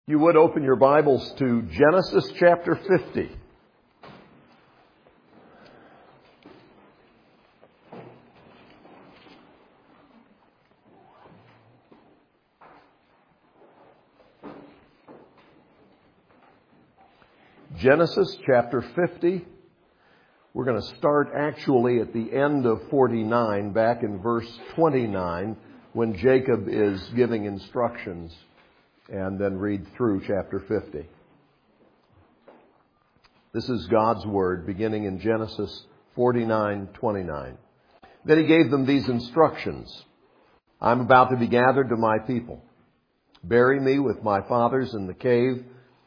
You would open your Bibles to Genesis chapter 50. Genesis chapter 50. We're going to start actually at the end of 49, back in verse 29, when Jacob is giving instructions, and then read through chapter 50. This is God's Word, beginning in Genesis 49:29. Then he gave them these instructions. I'm about to be gathered to my people. Bury me with my fathers in the cave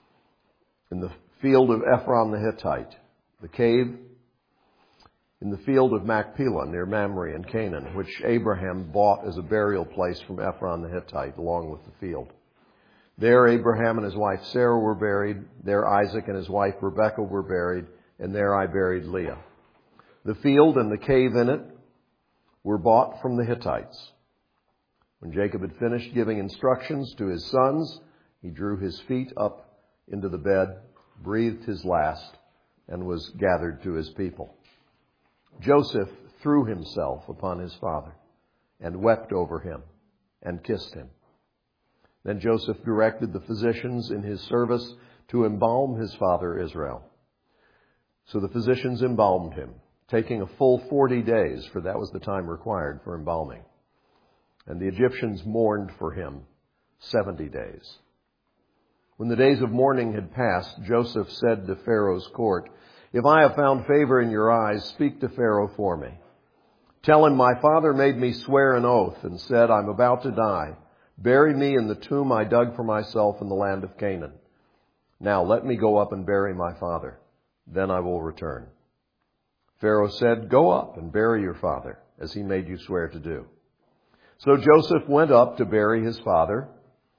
in the field of Ephron the Hittite, the cave in the field of Machpelah near Mamre in Canaan, which Abraham bought as a burial place from Ephron the Hittite, along with the field. There Abraham and his wife Sarah were buried. There Isaac and his wife Rebekah were buried. And there I buried Leah. The field and the cave in it were bought from the Hittites. When Jacob had finished giving instructions to his sons, he drew his feet up into the bed, breathed his last, and was gathered to his people. Joseph threw himself upon his father and wept over him and kissed him. Then Joseph directed the physicians in his service to embalm his father Israel. So the physicians embalmed him, taking a full 40 days, for that was the time required for embalming. And the Egyptians mourned for him 70 days. When the days of mourning had passed, Joseph said to Pharaoh's court, "If I have found favor in your eyes, speak to Pharaoh for me. Tell him my father made me swear an oath and said, I'm about to die. Bury me in the tomb I dug for myself in the land of Canaan. Now let me go up and bury my father. Then I will return." Pharaoh said, "Go up and bury your father, as he made you swear to do." So Joseph went up to bury his father.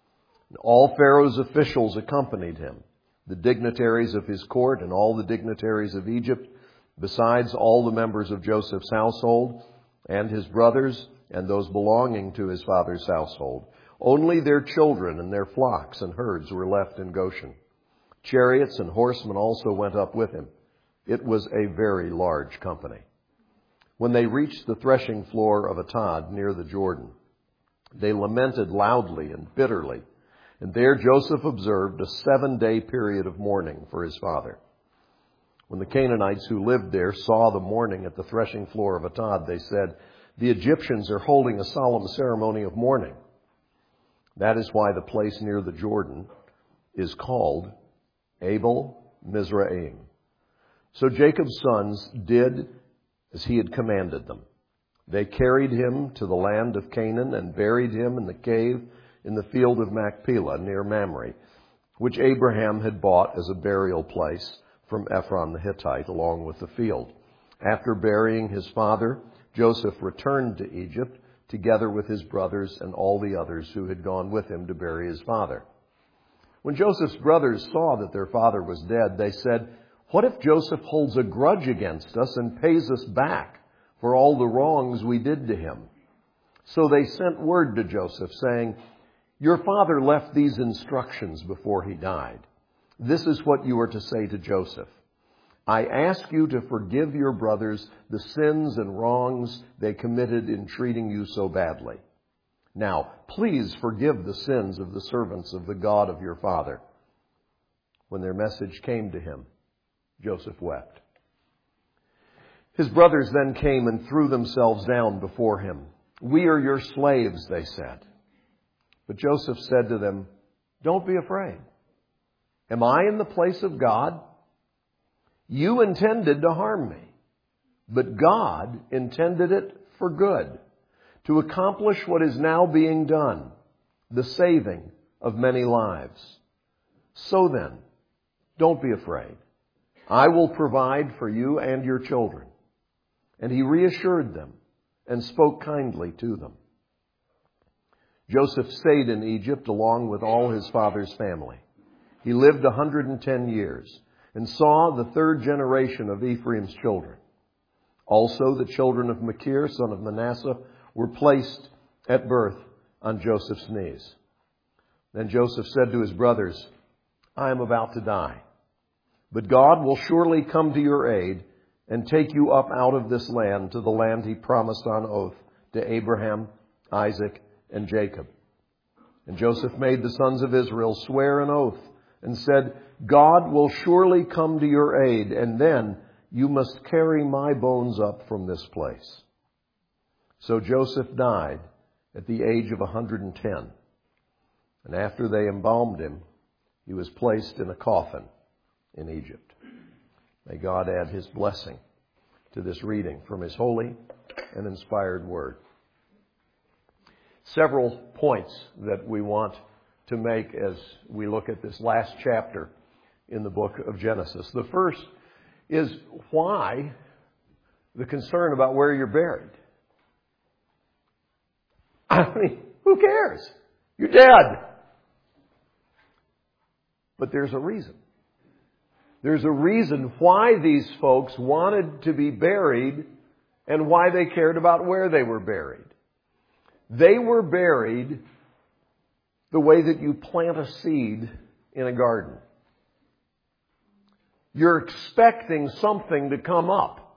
All Pharaoh's officials accompanied him, the dignitaries of his court and all the dignitaries of Egypt, besides all the members of Joseph's household and his brothers and those belonging to his father's household. Only their children and their flocks and herds were left in Goshen. Chariots and horsemen also went up with him. It was a very large company. When they reached the threshing floor of Atad near the Jordan, they lamented loudly and bitterly. And there Joseph observed a 7-day period of mourning for his father. When the Canaanites who lived there saw the mourning at the threshing floor of Atad, they said, "The Egyptians are holding a solemn ceremony of mourning." That is why the place near the Jordan is called Abel Mizraim. So Jacob's sons did as he had commanded them. They carried him to the land of Canaan and buried him in the cave in the field of Machpelah near Mamre, which Abraham had bought as a burial place from Ephron the Hittite, along with the field. After burying his father, Joseph returned to Egypt, together with his brothers and all the others who had gone with him to bury his father. When Joseph's brothers saw that their father was dead, they said, "What if Joseph holds a grudge against us and pays us back for all the wrongs we did to him?" So they sent word to Joseph saying, "Your father left these instructions before he died. This is what you are to say to Joseph. I ask you to forgive your brothers the sins and wrongs they committed in treating you so badly. Now, please forgive the sins of the servants of the God of your father." When their message came to him, Joseph wept. His brothers then came and threw themselves down before him. "We are your slaves," they said. But Joseph said to them, "Don't be afraid. Am I in the place of God? You intended to harm me, but God intended it for good, to accomplish what is now being done, the saving of many lives. So then, don't be afraid. I will provide for you and your children." And he reassured them and spoke kindly to them. Joseph stayed in Egypt along with all his father's family. He lived 110 years and saw the third generation of Ephraim's children. Also the children of Machir, son of Manasseh, were placed at birth on Joseph's knees. Then Joseph said to his brothers, I am about to die, but God will surely come to your aid and take you up out of this land to the land he promised on oath to Abraham, Isaac, and Jacob. And Joseph made the sons of Israel swear an oath and said, God will surely come to your aid, and then you must carry my bones up from this place. So Joseph died at the age of 110. And after they embalmed him, he was placed in a coffin in Egypt. May God add his blessing to this reading from his holy and inspired word. Several points that we want to make as we look at this last chapter in the book of Genesis. The first is why the concern about where you're buried. I mean, who cares? You're dead. But there's a reason. There's a reason why these folks wanted to be buried and why they cared about where they were buried. They were buried the way that you plant a seed in a garden. You're expecting something to come up.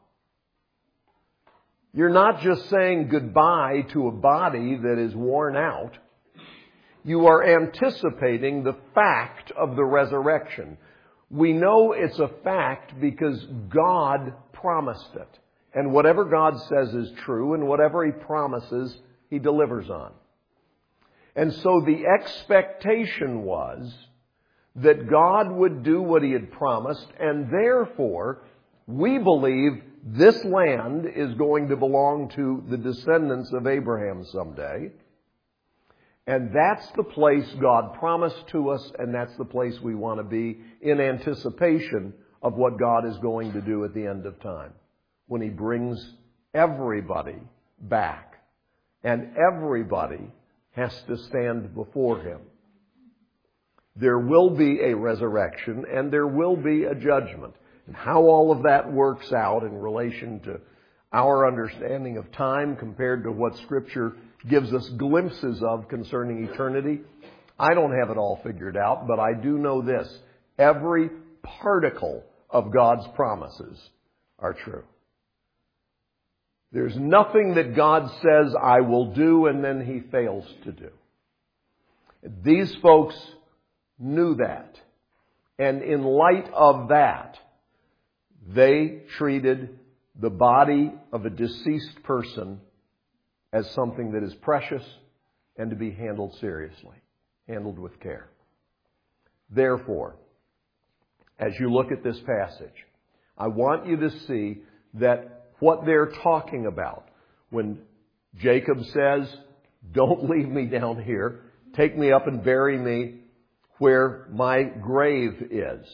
You're not just saying goodbye to a body that is worn out. You are anticipating the fact of the resurrection. We know it's a fact because God promised it. And whatever God says is true, and whatever He promises, He delivers on. And so the expectation was that God would do what He had promised, and therefore we believe this land is going to belong to the descendants of Abraham someday. And that's the place God promised to us, and that's the place we want to be in anticipation of what God is going to do at the end of time, when He brings everybody back, and everybody has to stand before Him. There will be a resurrection, and there will be a judgment. And how all of that works out in relation to our understanding of time compared to what Scripture gives us glimpses of concerning eternity, I don't have it all figured out, but I do know this. Every particle of God's promises are true. There's nothing that God says I will do and then He fails to do. These folks knew that. And in light of that, they treated the body of a deceased person as something that is precious and to be handled seriously, handled with care. Therefore, as you look at this passage, I want you to see that what they're talking about when Jacob says, don't leave me down here, take me up and bury me where my grave is.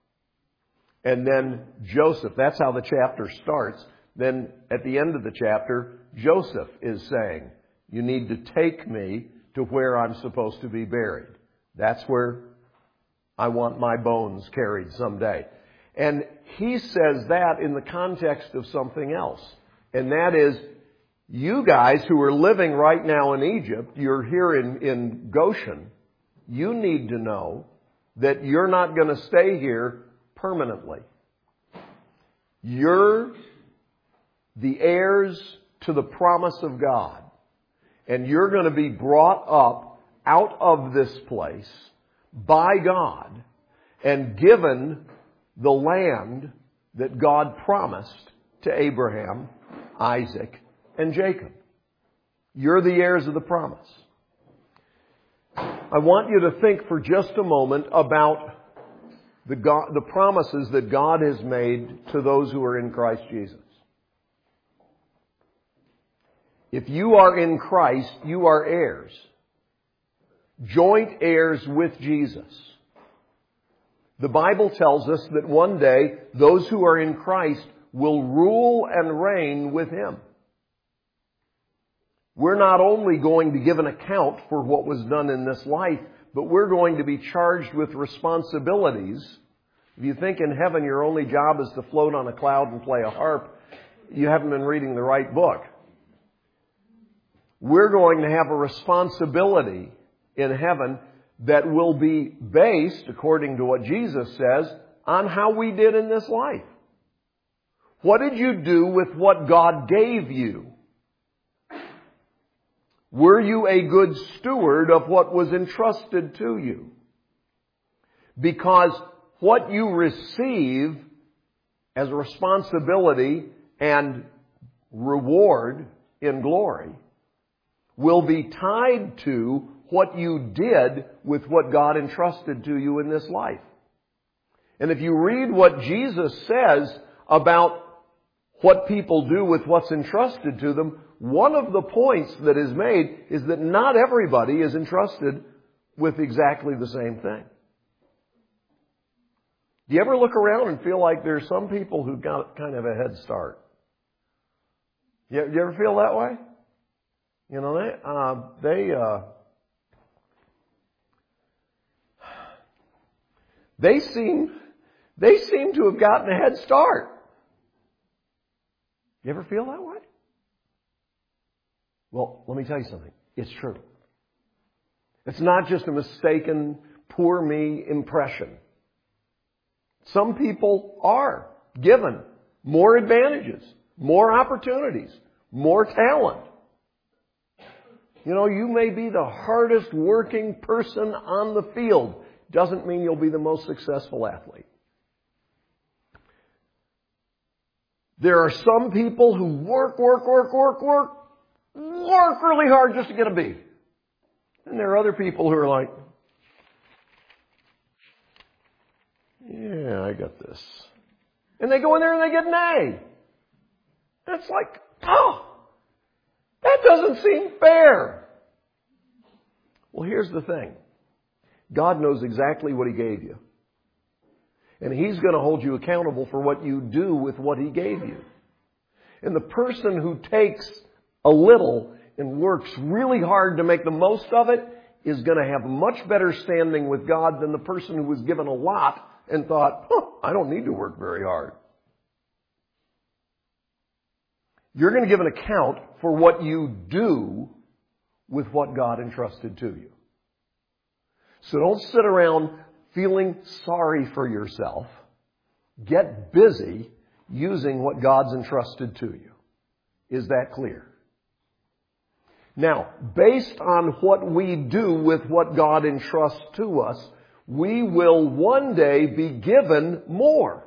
And then Joseph, that's how the chapter starts. Then at the end of the chapter, Joseph is saying, you need to take me to where I'm supposed to be buried. That's where I want my bones carried someday. And he says that in the context of something else. And that is, you guys who are living right now in Egypt, you're here in Goshen, you need to know that you're not going to stay here permanently. You're the heirs to the promise of God. And you're going to be brought up out of this place by God and given the land that God promised to Abraham, Isaac, and Jacob. You're the heirs of the promise. I want you to think for just a moment about the promises that God has made to those who are in Christ Jesus. If you are in Christ, you are heirs. Joint heirs with Jesus. The Bible tells us that one day those who are in Christ will rule and reign with Him. We're not only going to give an account for what was done in this life, but we're going to be charged with responsibilities. If you think in heaven your only job is to float on a cloud and play a harp, you haven't been reading the right book. We're going to have a responsibility in heaven that will be based, according to what Jesus says, on how we did in this life. What did you do with what God gave you? Were you a good steward of what was entrusted to you? Because what you receive as a responsibility and reward in glory will be tied to what you did with what God entrusted to you in this life. And if you read what Jesus says about what people do with what's entrusted to them, one of the points that is made is that not everybody is entrusted with exactly the same thing. Do you ever look around and feel like there's some people who got kind of a head start? You ever feel that way? You know, they seem to have gotten a head start. You ever feel that way? Well, let me tell you something. It's true. It's not just a mistaken, poor me impression. Some people are given more advantages, more opportunities, more talent. You know, you may be the hardest working person on the field. Doesn't mean you'll be the most successful athlete. There are some people who work really hard just to get a B. And there are other people who are like, yeah, I got this. And they go in there and they get an A. And it's like, oh, that doesn't seem fair. Well, here's the thing. God knows exactly what He gave you. And He's going to hold you accountable for what you do with what He gave you. And the person who takes a little and works really hard to make the most of it is going to have much better standing with God than the person who was given a lot and thought, I don't need to work very hard. You're going to give an account for what you do with what God entrusted to you. So don't sit around feeling sorry for yourself. Get busy using what God's entrusted to you. Is that clear? Now, based on what we do with what God entrusts to us, we will one day be given more.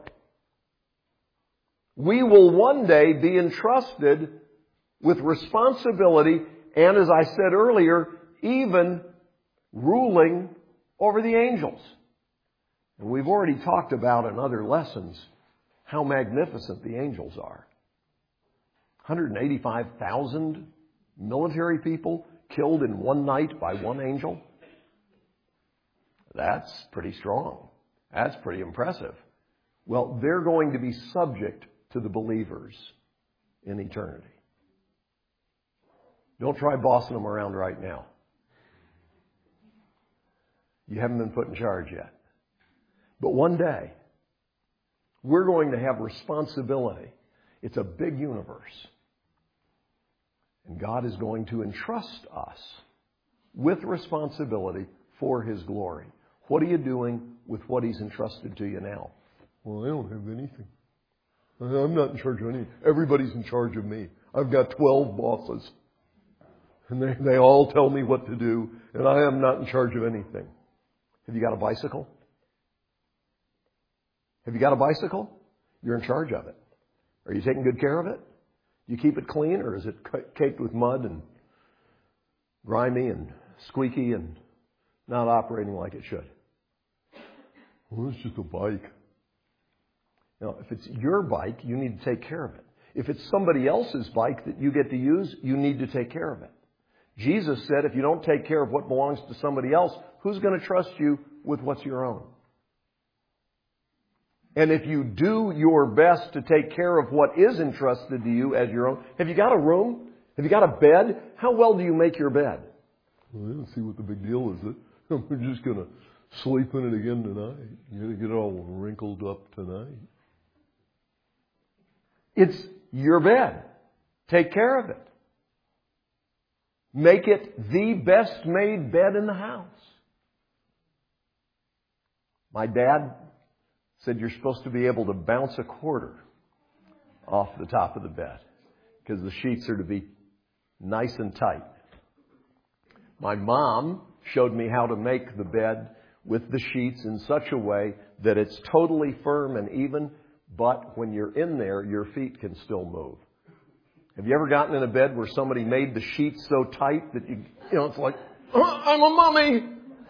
We will one day be entrusted with responsibility and, as I said earlier, even ruling over the angels. And we've already talked about in other lessons how magnificent the angels are. 185,000 military people killed in one night by one angel. That's pretty strong. That's pretty impressive. Well, they're going to be subject to the believers in eternity. Don't try bossing them around right now. You haven't been put in charge yet. But one day, we're going to have responsibility. It's a big universe. And God is going to entrust us with responsibility for His glory. What are you doing with what He's entrusted to you now? Well, I don't have anything. I'm not in charge of anything. Everybody's in charge of me. I've got 12 bosses. And they all tell me what to do. And I am not in charge of anything. Have you got a bicycle? Have you got a bicycle? You're in charge of it. Are you taking good care of it? Do you keep it clean, or is it caked with mud and grimy and squeaky and not operating like it should? Well, it's just a bike. Now, if it's your bike, you need to take care of it. If it's somebody else's bike that you get to use, you need to take care of it. Jesus said if you don't take care of what belongs to somebody else, who's going to trust you with what's your own? And if you do your best to take care of what is entrusted to you as your own, have you got a room? Have you got a bed? How well do you make your bed? Well, I don't see what the big deal is. We're just going to sleep in it again tonight. You're going to get all wrinkled up tonight. It's your bed. Take care of it. Make it the best made bed in the house. My dad said you're supposed to be able to bounce a quarter off the top of the bed because the sheets are to be nice and tight. My mom showed me how to make the bed with the sheets in such a way that it's totally firm and even, but when you're in there, your feet can still move. Have you ever gotten in a bed where somebody made the sheets so tight that you know, it's like, I'm a mummy.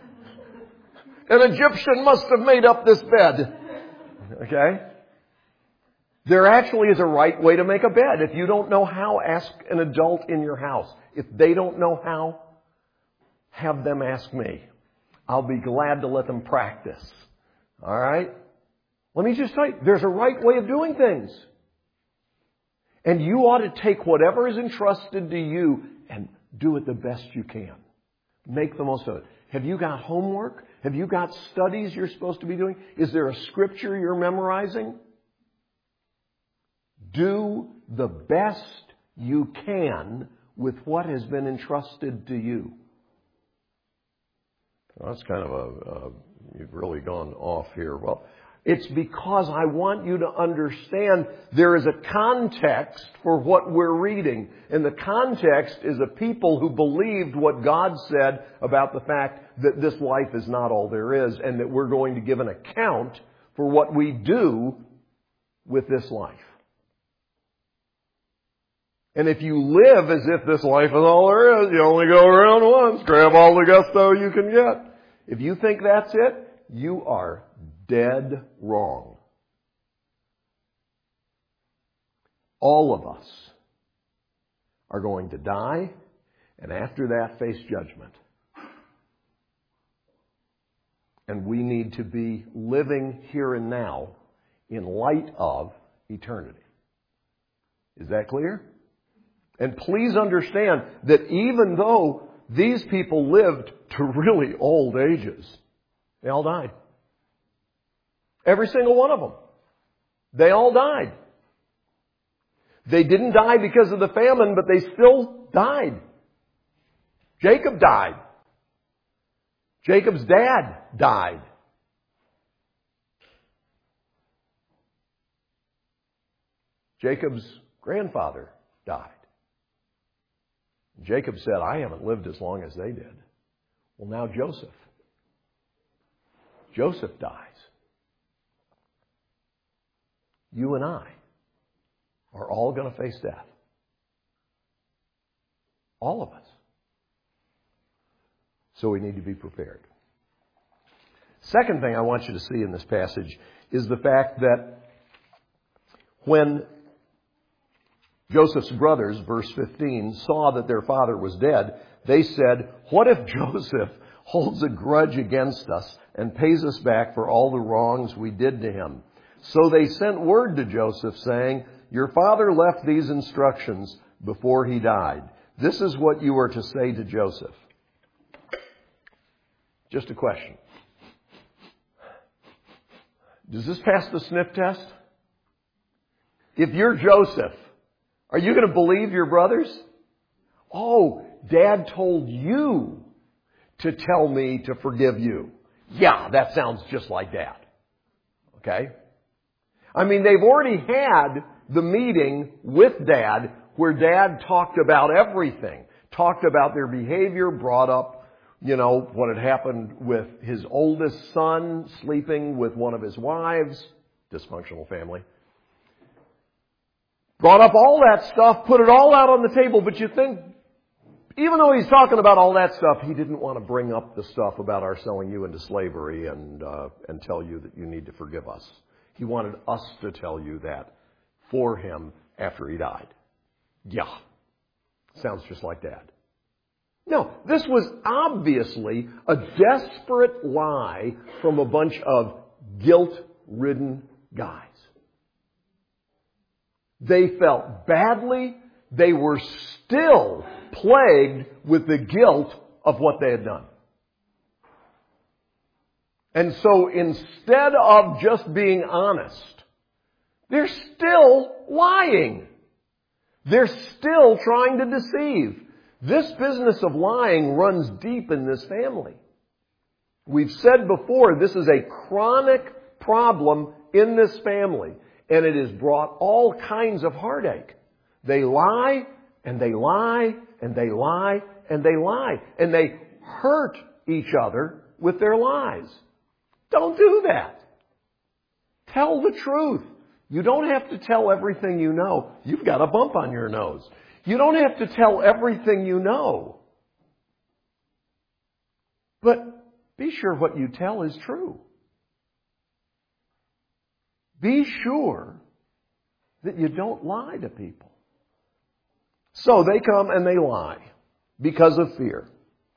An Egyptian must have made up this bed. Okay? There actually is a right way to make a bed. If you don't know how, ask an adult in your house. If they don't know how, have them ask me. I'll be glad to let them practice. All right? Let me just tell you, there's a right way of doing things. And you ought to take whatever is entrusted to you and do it the best you can. Make the most of it. Have you got homework? Have you got studies you're supposed to be doing? Is there a scripture you're memorizing? Do the best you can with what has been entrusted to you. Well, that's kind of you've really gone off here. Well, it's because I want you to understand there is a context for what we're reading. And the context is a people who believed what God said about the fact that this life is not all there is and that we're going to give an account for what we do with this life. And if you live as if this life is all there is, you only go around once, grab all the gusto you can get. If you think that's it, you are dead wrong. All of us are going to die, and after that, face judgment. And we need to be living here and now in light of eternity. Is that clear? And please understand that even though these people lived to really old ages, they all died. Every single one of them. They all died. They didn't die because of the famine, but they still died. Jacob died. Jacob's dad died. Jacob's grandfather died. Jacob said, I haven't lived as long as they did. Well, now Joseph dies. You and I are all going to face death. All of us. So we need to be prepared. Second thing I want you to see in this passage is the fact that when Joseph's brothers, verse 15, saw that their father was dead, they said, what if Joseph holds a grudge against us and pays us back for all the wrongs we did to him? So they sent word to Joseph saying, your father left these instructions before he died. This is what you are to say to Joseph. Just a question. Does this pass the sniff test? If you're Joseph, are you going to believe your brothers? Oh, Dad told you to tell me to forgive you. Yeah, that sounds just like Dad. Okay? I mean, they've already had the meeting with Dad where Dad talked about everything. Talked about their behavior, brought up, what had happened with his oldest son sleeping with one of his wives. Dysfunctional family. Brought up all that stuff, put it all out on the table, but you think, even though he's talking about all that stuff, he didn't want to bring up the stuff about our selling you into slavery and tell you that you need to forgive us. He wanted us to tell you that for him after he died. Yeah. Sounds just like Dad. No, this was obviously a desperate lie from a bunch of guilt-ridden guys. They felt badly. They were still plagued with the guilt of what they had done. And so instead of just being honest, they're still lying. They're still trying to deceive. This business of lying runs deep in this family. We've said before, this is a chronic problem in this family, and it has brought all kinds of heartache. They lie, and they lie, and they lie, and they lie, and they hurt each other with their lies. Don't do that. Tell the truth. You don't have to tell everything you know. You've got a bump on your nose. You don't have to tell everything you know. But be sure what you tell is true. Be sure that you don't lie to people. So they come and they lie because of fear.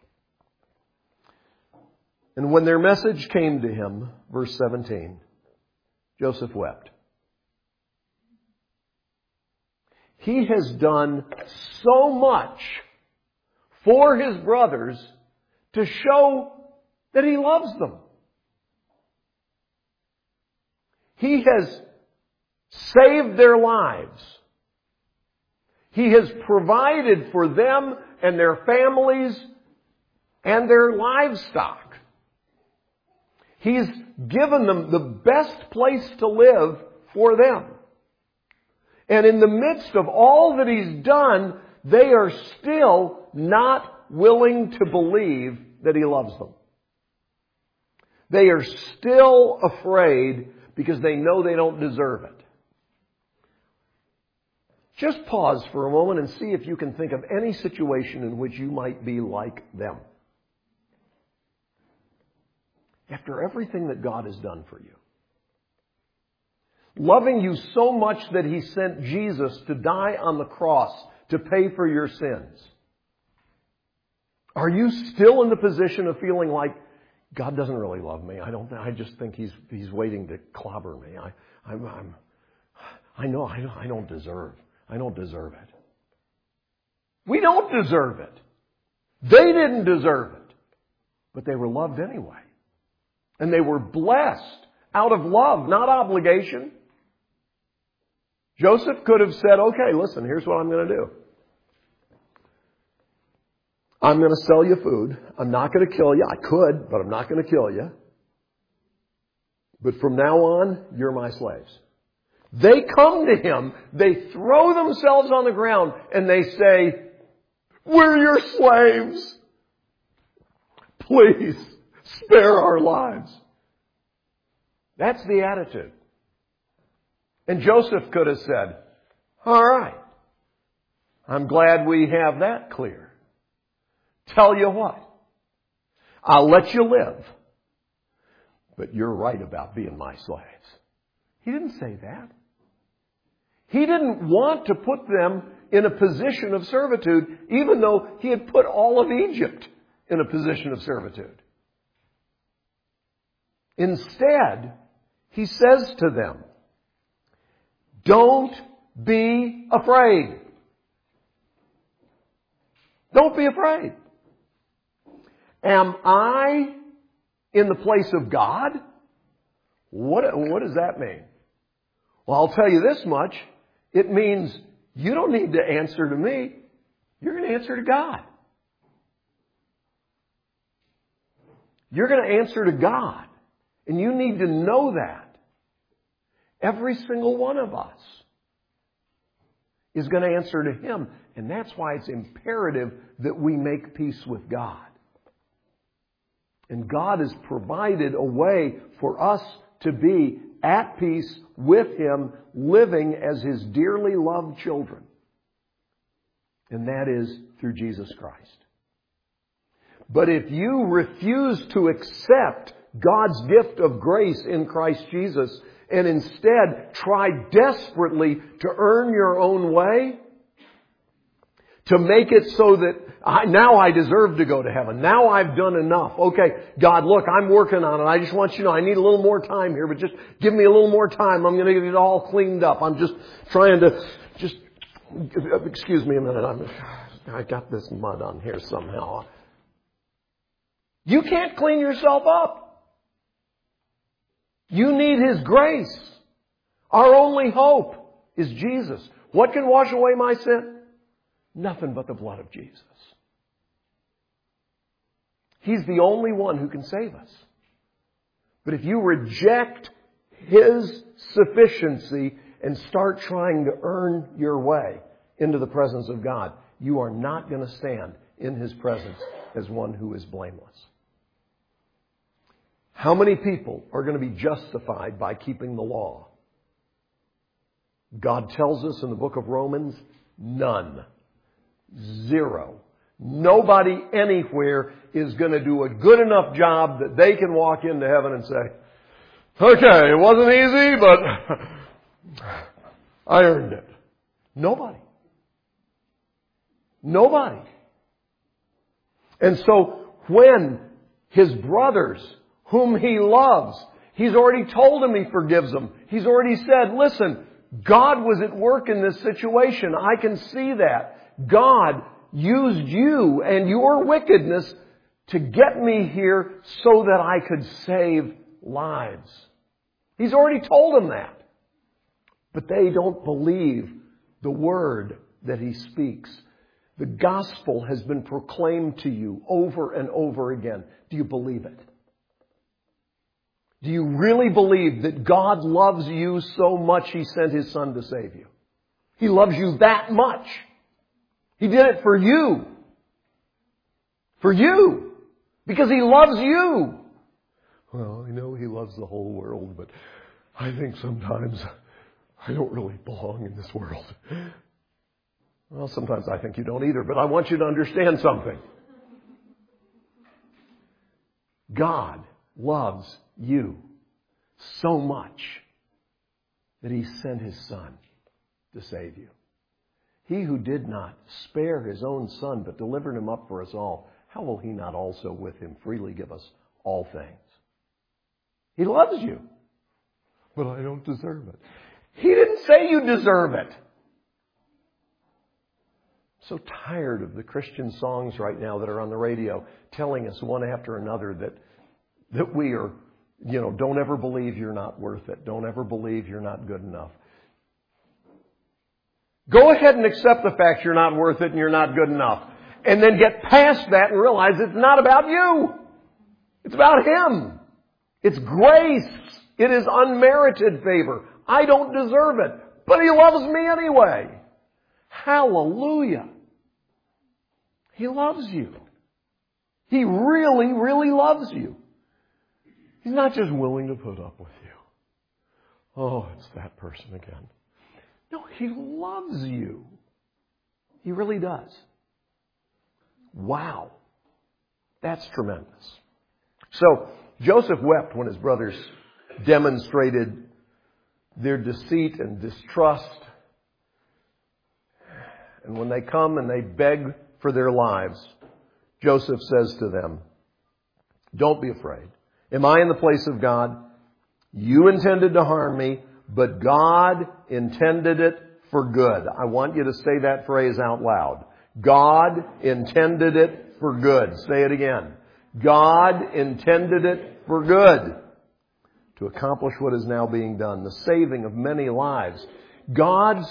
And when their message came to him, verse 17, Joseph wept. He has done so much for his brothers to show that he loves them. He has saved their lives. He has provided for them and their families and their livestock. He's given them the best place to live for them. And in the midst of all that He's done, they are still not willing to believe that He loves them. They are still afraid because they know they don't deserve it. Just pause for a moment and see if you can think of any situation in which you might be like them. After everything that God has done for you. Loving you so much that He sent Jesus to die on the cross to pay for your sins. Are you still in the position of feeling like God doesn't really love me? I just think He's waiting to clobber me. I know I don't deserve. I don't deserve it. We don't deserve it. They didn't deserve it. But they were loved anyway. And they were blessed out of love, not obligation. Joseph could have said, okay, listen, here's what I'm going to do. I'm going to sell you food. I'm not going to kill you. I could, but I'm not going to kill you. But from now on, you're my slaves. They come to him, they throw themselves on the ground, and they say, we're your slaves. Please, spare our lives. That's the attitude. And Joseph could have said, all right, I'm glad we have that clear. Tell you what, I'll let you live, but you're right about being my slaves. He didn't say that. He didn't want to put them in a position of servitude, even though he had put all of Egypt in a position of servitude. Instead, he says to them, don't be afraid. Don't be afraid. Am I in the place of God? What does that mean? Well, I'll tell you this much. It means you don't need to answer to me. You're going to answer to God. You're going to answer to God. And you need to know that. Every single one of us is going to answer to Him. And that's why it's imperative that we make peace with God. And God has provided a way for us to be at peace with Him, living as His dearly loved children. And that is through Jesus Christ. But if you refuse to accept God's gift of grace in Christ Jesus and instead try desperately to earn your own way, to make it so that now I deserve to go to heaven. Now I've done enough. Okay, God, look, I'm working on it. I just want you to know I need a little more time here, but just give me a little more time. I'm going to get it all cleaned up. I'm just trying to excuse me a minute. I got this mud on here somehow. You can't clean yourself up. You need His grace. Our only hope is Jesus. What can wash away my sin? Nothing but the blood of Jesus. He's the only one who can save us. But if you reject His sufficiency and start trying to earn your way into the presence of God, you are not going to stand in His presence as one who is blameless. How many people are going to be justified by keeping the law? God tells us in the book of Romans, none. Zero. Nobody anywhere is going to do a good enough job that they can walk into heaven and say, okay, it wasn't easy, but I earned it. Nobody. Nobody. And so when his brothers, whom he loves, he's already told them he forgives them. He's already said, listen, God was at work in this situation. I can see that. God used you and your wickedness to get me here so that I could save lives. He's already told them that. But they don't believe the word that he speaks. The gospel has been proclaimed to you over and over again. Do you believe it? Do you really believe that God loves you so much He sent His Son to save you? He loves you that much. He did it for you. For you. Because He loves you. Well, I know He loves the whole world, but I think sometimes I don't really belong in this world. Well, sometimes I think you don't either, but I want you to understand something. God loves you so much that He sent His Son to save you. He who did not spare His own Son, but delivered Him up for us all, how will He not also with Him freely give us all things? He loves you. But I don't deserve it. He didn't say you deserve it. I'm so tired of the Christian songs right now that are on the radio telling us one after another that we are, don't ever believe you're not worth it. Don't ever believe you're not good enough. Go ahead and accept the fact you're not worth it and you're not good enough. And then get past that and realize it's not about you. It's about Him. It's grace. It is unmerited favor. I don't deserve it, but He loves me anyway. Hallelujah. He loves you. He really, really loves you. He's not just willing to put up with you. Oh, it's that person again. No, He loves you. He really does. Wow. That's tremendous. So, Joseph wept when his brothers demonstrated their deceit and distrust. And when they come and they beg for their lives, Joseph says to them, don't be afraid. Am I in the place of God? You intended to harm me, but God intended it for good. I want you to say that phrase out loud. God intended it for good. Say it again. God intended it for good to accomplish what is now being done, the saving of many lives. God's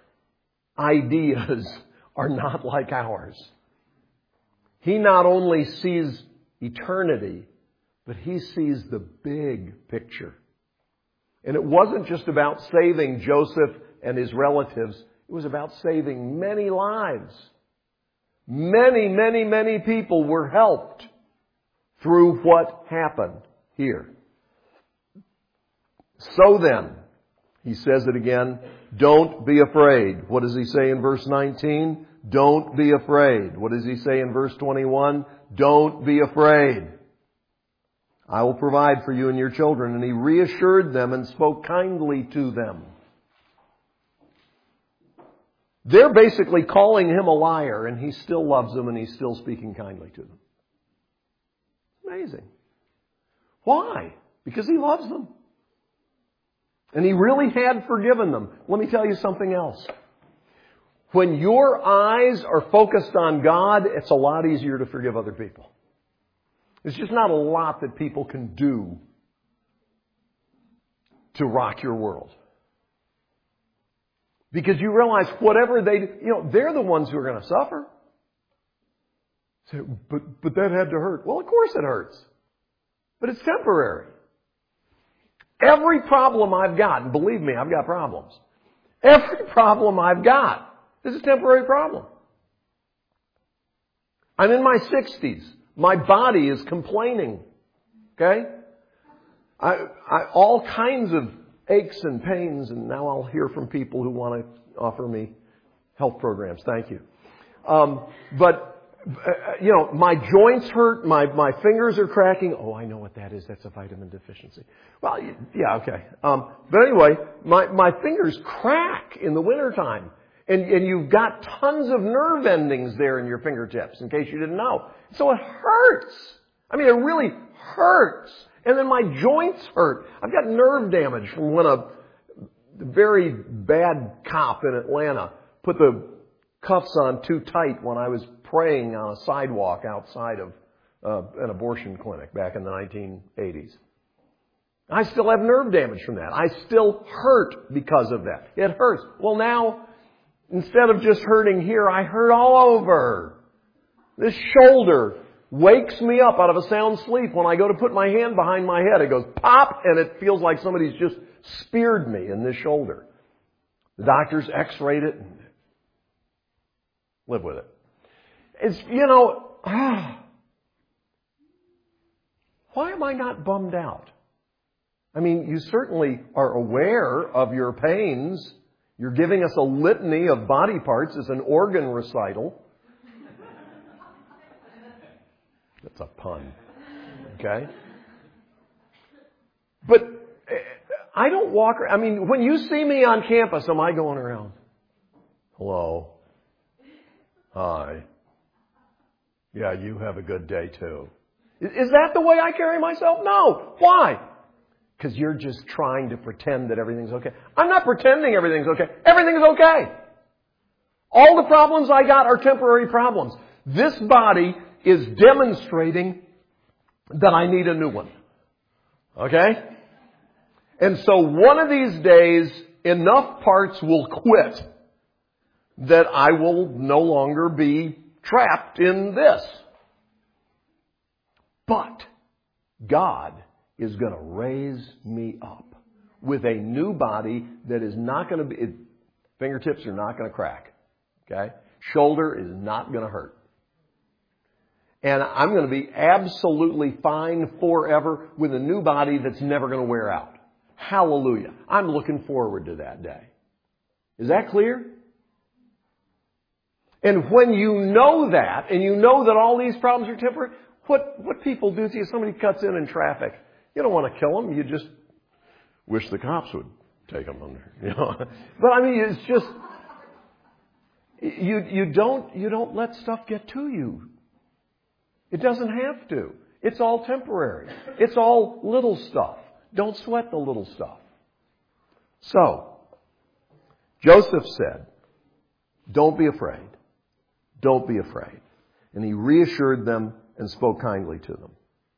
ideas are not like ours. He not only sees eternity, but He sees the big picture. And it wasn't just about saving Joseph and his relatives. It was about saving many lives. Many, many, many people were helped through what happened here. So then, he says it again, don't be afraid. What does he say in verse 19? Don't be afraid. What does he say in verse 21? Don't be afraid. I will provide for you and your children. And he reassured them and spoke kindly to them. They're basically calling him a liar, and he still loves them and he's still speaking kindly to them. Amazing. Why? Because he loves them. And he really had forgiven them. Let me tell you something else. When your eyes are focused on God, it's a lot easier to forgive other people. There's just not a lot that people can do to rock your world. Because you realize whatever they do, they're the ones who are going to suffer. Say, but that had to hurt. Well, of course it hurts. But it's temporary. Every problem I've got, and believe me, I've got problems. Every problem I've got is a temporary problem. I'm in my 60s. My body is complaining. Okay? All kinds of aches and pains, and now I'll hear from people who want to offer me health programs. Thank you. My joints hurt, my fingers are cracking. Oh, I know what that is. That's a vitamin deficiency. Well, yeah, okay. But anyway, my fingers crack in the wintertime. And you've got tons of nerve endings there in your fingertips, in case you didn't know. So it hurts. I mean, it really hurts. And then my joints hurt. I've got nerve damage from when a very bad cop in Atlanta put the cuffs on too tight when I was praying on a sidewalk outside of an abortion clinic back in the 1980s. I still have nerve damage from that. I still hurt because of that. It hurts. Well, now, instead of just hurting here, I hurt all over. This shoulder wakes me up out of a sound sleep. When I go to put my hand behind my head, it goes pop, and it feels like somebody's just speared me in this shoulder. The doctors x-rayed it and live with it. It's, why am I not bummed out? I mean, you certainly are aware of your pains. You're giving us a litany of body parts as an organ recital. That's a pun. Okay? But I don't walk around. I mean, when you see me on campus, am I going around? Hello. Hi. Yeah, you have a good day too. Is that the way I carry myself? No. Why? Because you're just trying to pretend that everything's okay. I'm not pretending everything's okay. Everything's okay. All the problems I got are temporary problems. This body is demonstrating that I need a new one. Okay? And so one of these days, enough parts will quit that I will no longer be trapped in this. But God is going to raise me up with a new body that is not going to be, fingertips are not going to crack. Okay? Shoulder is not going to hurt. And I'm going to be absolutely fine forever with a new body that's never going to wear out. Hallelujah. I'm looking forward to that day. Is that clear? And when you know that, and you know that all these problems are temporary, what people do to you, somebody cuts in traffic, you don't want to kill them. You just wish the cops would take them under. But I mean, it's just, you don't let stuff get to you. It doesn't have to. It's all temporary. It's all little stuff. Don't sweat the little stuff. So, Joseph said, don't be afraid. Don't be afraid. And he reassured them and spoke kindly to them.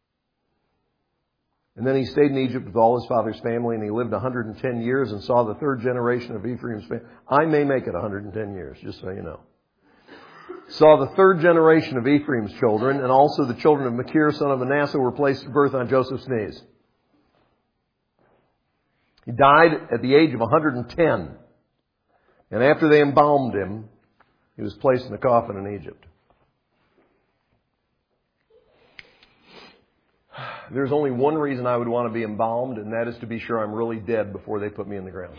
And then he stayed in Egypt with all his father's family, and he lived 110 years and saw the third generation of Ephraim's family. I may make it 110 years, just so you know. Saw the third generation of Ephraim's children, and also the children of Machir, son of Manasseh, were placed at birth on Joseph's knees. He died at the age of 110. And after they embalmed him, he was placed in a coffin in Egypt. There's only one reason I would want to be embalmed, and that is to be sure I'm really dead before they put me in the ground.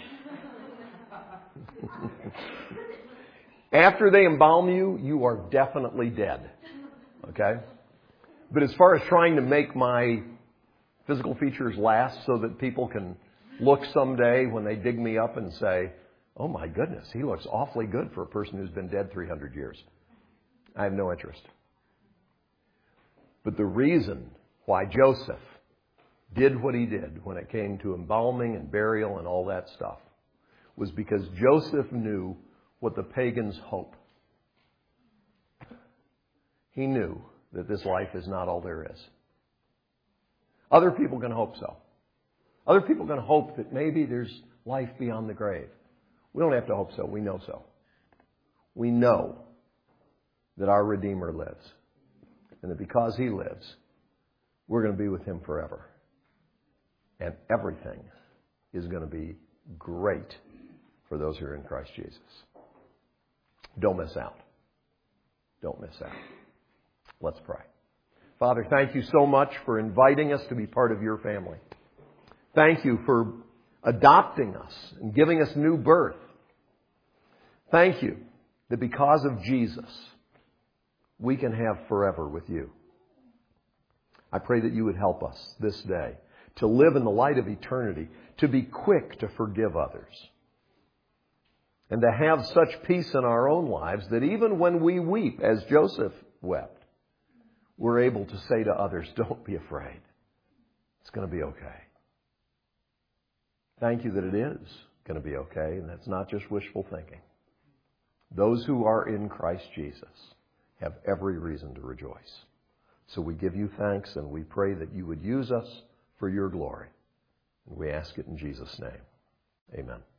After they embalm you, you are definitely dead. Okay? But as far as trying to make my physical features last so that people can look someday when they dig me up and say, oh my goodness, he looks awfully good for a person who's been dead 300 years. I have no interest. But the reason why Joseph did what he did when it came to embalming and burial and all that stuff was because Joseph knew what the pagans hope. He knew that this life is not all there is. Other people can hope so. Other people can hope that maybe there's life beyond the grave. We don't have to hope so. We know so. We know that our Redeemer lives. and that because He lives, we're going to be with Him forever. And everything is going to be great for those who are in Christ Jesus. Don't miss out. Don't miss out. Let's pray. Father, thank you so much for inviting us to be part of your family. Thank you for adopting us and giving us new birth. Thank you that because of Jesus, we can have forever with you. I pray that you would help us this day to live in the light of eternity, to be quick to forgive others, and to have such peace in our own lives that even when we weep, as Joseph wept, we're able to say to others, don't be afraid. It's going to be okay. Thank you that it is going to be okay, and that's not just wishful thinking. Those who are in Christ Jesus have every reason to rejoice. So we give you thanks, and we pray that you would use us for your glory. And we ask it in Jesus' name. Amen.